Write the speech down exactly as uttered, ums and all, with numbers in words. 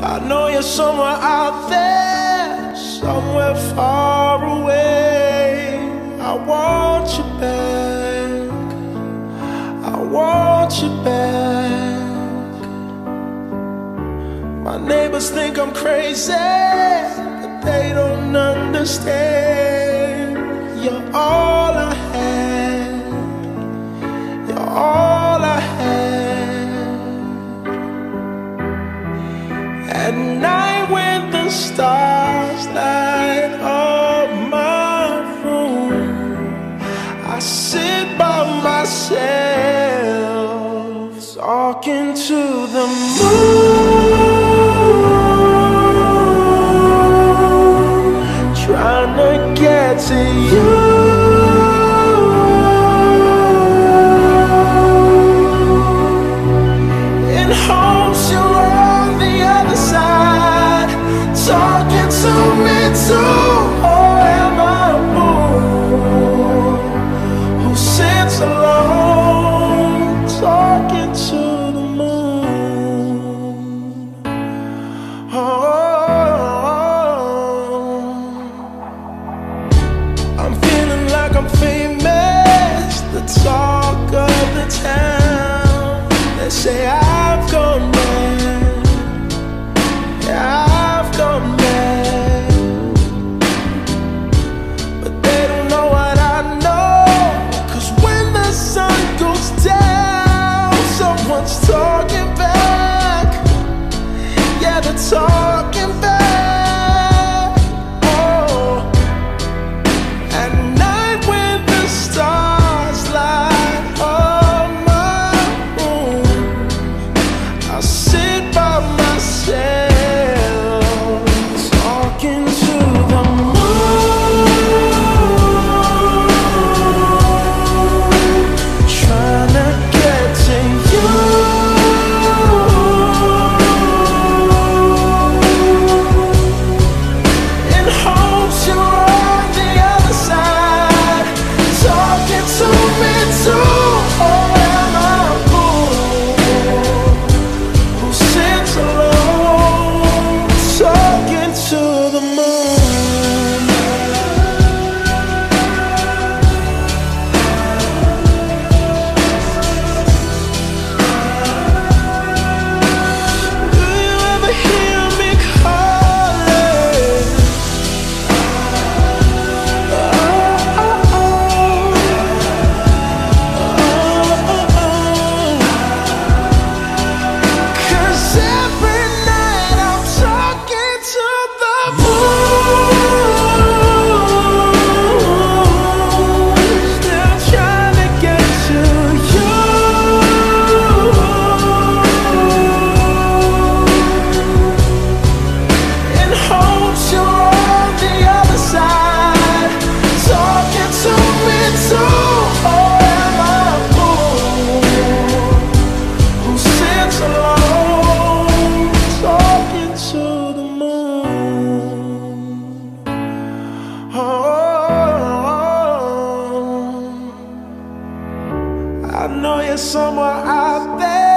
I know you're somewhere out there, somewhere far away. I want you back, I want you back. My neighbors think I'm crazy, but they don't understand. You're all I had, you're all I had. At night when the stars light up my room, I sit by myself, talking to the moon, trying to get to you. In hopes you're on the other side, talking to me too. Or am I a fool who sits alone, talking to the moon? Oh, I'm feeling like I'm famous, the talk of the town. They say I've gone mad, yeah, I've gone mad, but they don't know what I know. 'Cause when the sun goes down, someone's talking back. Yeah, they're talking back. Oh, at night when the stars light up my room, I sit by myself, talking to the moon, trying to get to you. In hopes you're on the other side, talking to me too. Or am I a fool who sits alone, talking to the moon? Do you ever hear me calling? Oh, oh, oh. Oh, oh, oh. 'Cause every night I'm talking to the moon, still trying to get to you. In hopes you're on the other side, talking to me too. Or am I a fool who sits alone, talking to the moon? Oh, I know you're somewhere out there,